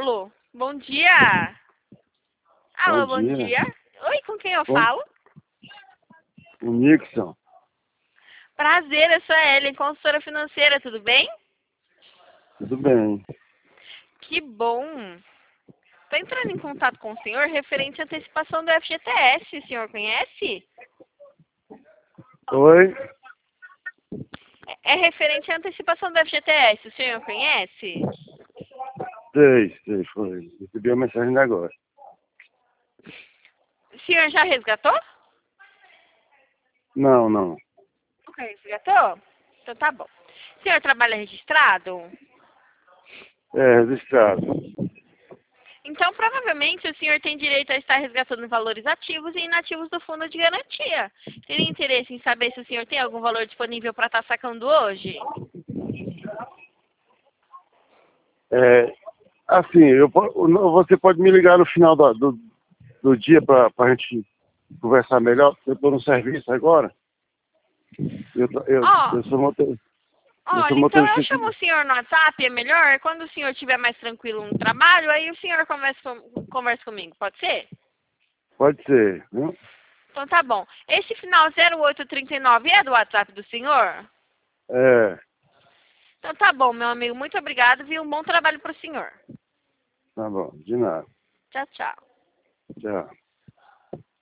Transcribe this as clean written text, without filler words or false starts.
Alô, bom dia. Bom Alô, bom dia. dia. Oi, com quem eu Bom, falo? o Nixon. Prazer, eu sou a Ellen, consultora financeira, tudo bem? Tudo bem. Que bom. Estou entrando em contato com o senhor referente à antecipação do FGTS. O senhor conhece? Oi? É referente à antecipação do FGTS. O senhor conhece? Sei, foi. Recebi a mensagem de agora. O senhor já resgatou? Não, não. Nunca resgatou? Então tá bom. O senhor trabalha registrado? É, registrado. Então, provavelmente, o senhor tem direito a estar resgatando valores ativos e inativos do fundo de garantia. Teria interesse em saber se o senhor tem algum valor disponível para estar sacando hoje? É, assim, você pode me ligar no final do dia para a gente conversar melhor? Eu estou no serviço agora. Ó, Eu sou olha, então motorista eu chamo o senhor no WhatsApp, é melhor? Quando o senhor estiver mais tranquilo no trabalho, aí o senhor conversa comigo, pode ser? Pode ser, viu? Então tá bom. Esse final 0839 é do WhatsApp do senhor? É, Então tá bom, meu amigo. Muito obrigado, viu? Um bom trabalho para o senhor. tá bom, de nada. Tchau, tchau. Tchau.